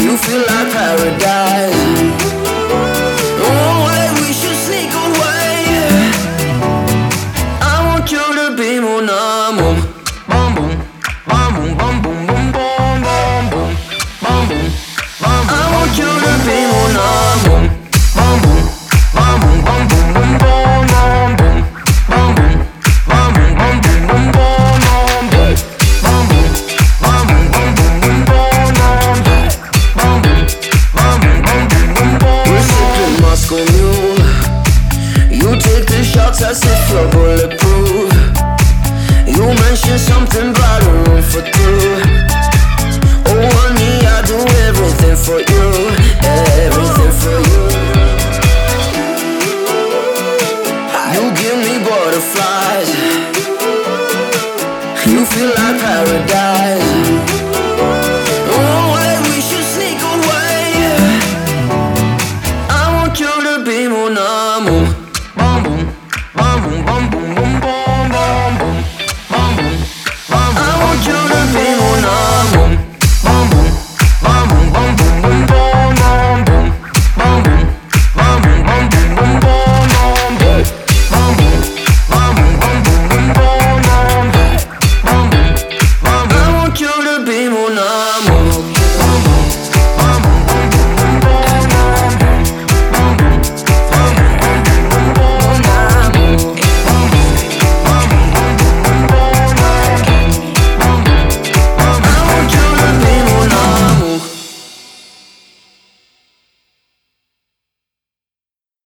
You feel like paradise. Oh, like we should sneak away. I want you to be mon amour. Bum boom, bum boom, bum boom, boom boom, bum boom, bum boom, bum boom. I want you to be mon amour. Bum boom, bum boom, bum boom, boom boom, bum boom, bum boom, bum boom, bum boom, boom boom, bum boom, bum boom, bum boom, bum boom, boom boom, bum boom, bum boom, bum boom, bum boom, boom boom. We're sipping Moscow Mule. You take the shots as if you're bulletproof. You mentioned something about a room for two. Oh honey, I do everything for you.